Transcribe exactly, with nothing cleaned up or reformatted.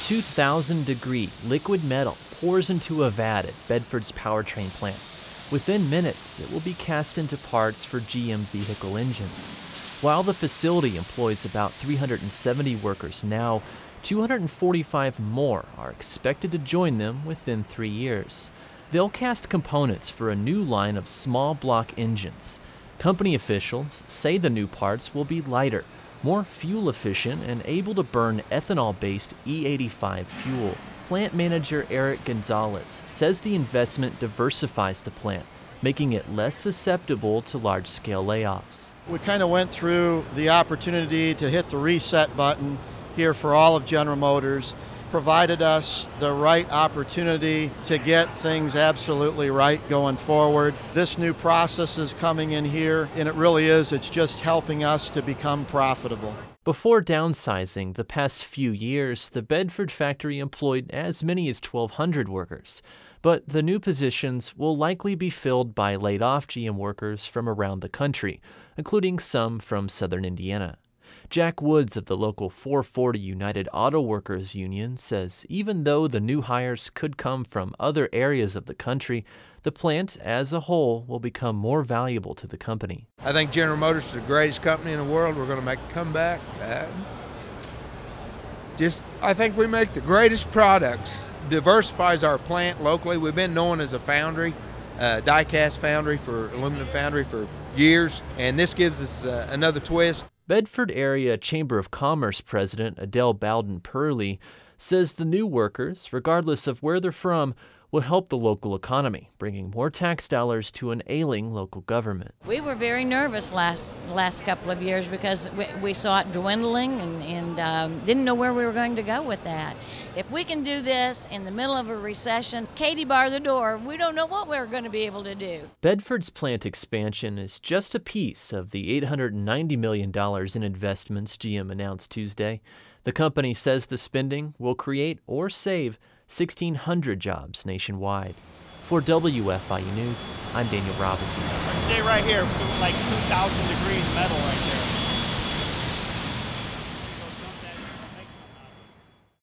two thousand degree liquid metal pours into a vat at Bedford's powertrain plant. Within minutes, it will be cast into parts for G M vehicle engines. While the facility employs about three hundred seventy workers now, two hundred forty-five more are expected to join them within three years. They'll cast components for a new line of small block engines. Company officials say the new parts will be lighter, more fuel efficient, and able to burn ethanol-based E eighty-five fuel. Plant manager Eric Gonzalez says the investment diversifies the plant, making it less susceptible to large-scale layoffs. We kind of went through the opportunity to hit the reset button here for all of General Motors, provided us the right opportunity to get things absolutely right going forward. This new process is coming in here, and it really is, it's just helping us to become profitable. Before downsizing the past few years, the Bedford factory employed as many as twelve hundred workers. But the new positions will likely be filled by laid-off G M workers from around the country, including some from southern Indiana. Jack Woods of the local four forty United Auto Workers Union says even though the new hires could come from other areas of the country, the plant as a whole will become more valuable to the company. I think General Motors is the greatest company in the world. We're going to make a comeback. Uh, just, I think we make the greatest products. Diversifies our plant locally. We've been known as a foundry, uh, die-cast foundry for aluminum foundry for years, and this gives us uh, another twist. Bedford Area Chamber of Commerce President Adele Bowden-Purley says the new workers, regardless of where they're from, will help the local economy, bringing more tax dollars to an ailing local government. We were very nervous last last couple of years because we, we saw it dwindling and, and um, didn't know where we were going to go with that. If we can do this in the middle of a recession, Katie bar the door, we don't know what we're going to be able to do. Bedford's plant expansion is just a piece of the eight hundred ninety million dollars in investments G M announced Tuesday. The company says the spending will create or save sixteen hundred jobs nationwide. For W F I U News, I'm Daniel Robinson. Stay right here. It's like two thousand degrees metal right there.